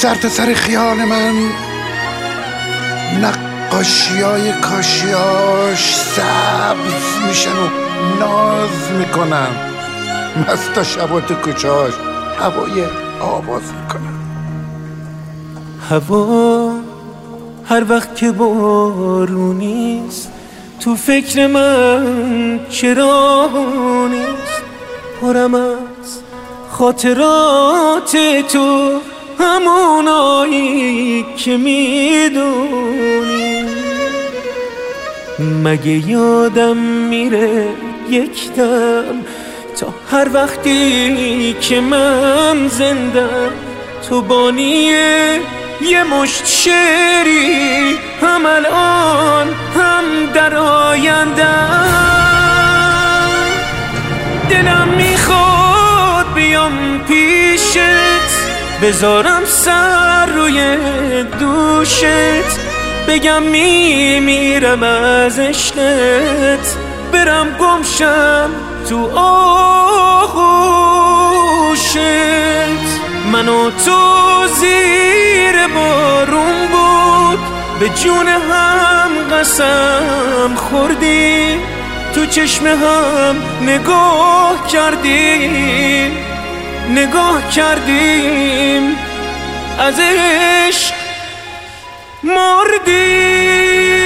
سر تا سر خیال من نقاشیای کاشیاش سبز میشن و ناز میکنن، مستا شبا تو کوچهاش هوای آواز میکنن. هوا هر وقت که بارونیست تو فکر من چرا نیست، پرم از خاطرات تو همونایی که میدونی. مگه یادم میره یک دم تا هر وقتی که من زندم تو بانی یه مشت شعری، هم الان هم در آیندم. دلم میخواد بیام پیشت، بذارم سر روی دوشت، بگم میمیرم از عشقت، برم گمشم تو آغوشت. من و تو زیر بارون بود به جون هم قسم خوردیم، تو چشم هم نگاه کردیم از عشق مردیم.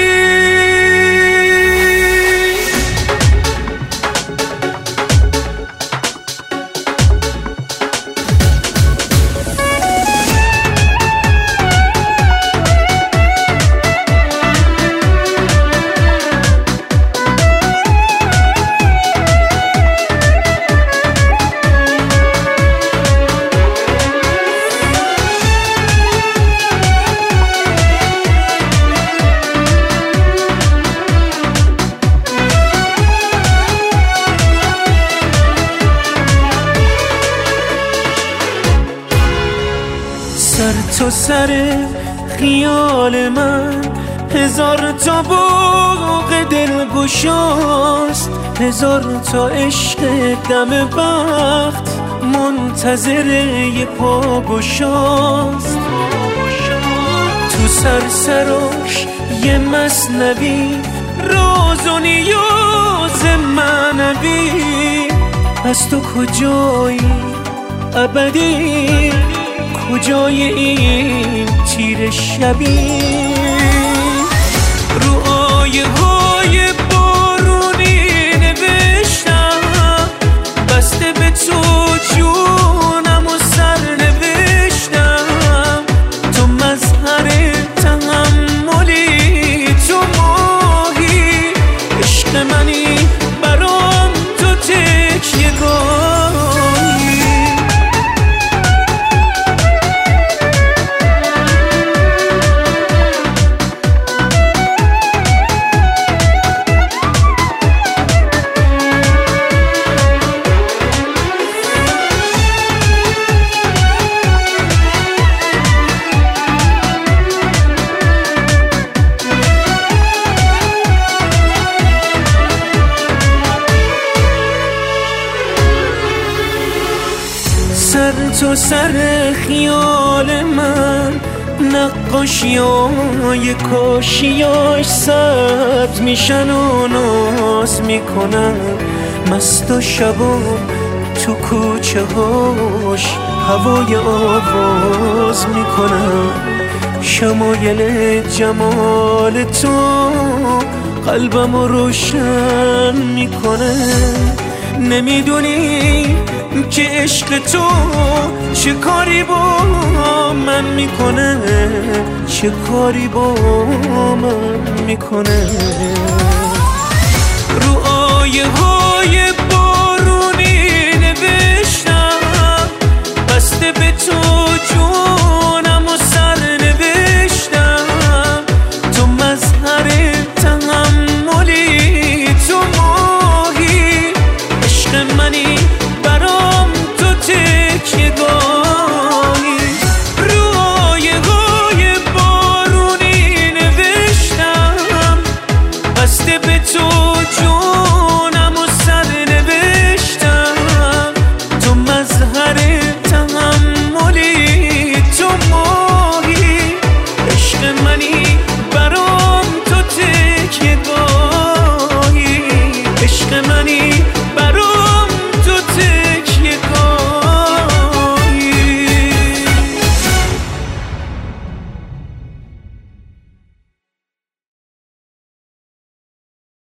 سر تو سر خیال من هزار تا باغ دلگشاست، هزار تا عشق دم بخت منتظر یه پاگشاست. تو سرسراش یه مثنوی راز و نیاز معنوی، از تو کجایی ابدی، کجای این تیر شبی؟ رو آیه های بارونی نوشتم، بسته به تو جونم و سر نوشتم. تو مظهر تحملی، تو ماهی عشق منی، برام تو تکیه‌گاهی. سر تو سر خیال من نقاشیای کاشیاش سبز میشن و ناز میکنن، مست و شبا تو کوچه هاش هوای آواز میکنن. شمایل جمال تو قلبمو روشن میکنه. نمیدونی که عشق تو چه کاری با من میکنه، چه کاری با من میکنه. رو آیه های بارونی نوشتم، بسته به تو جون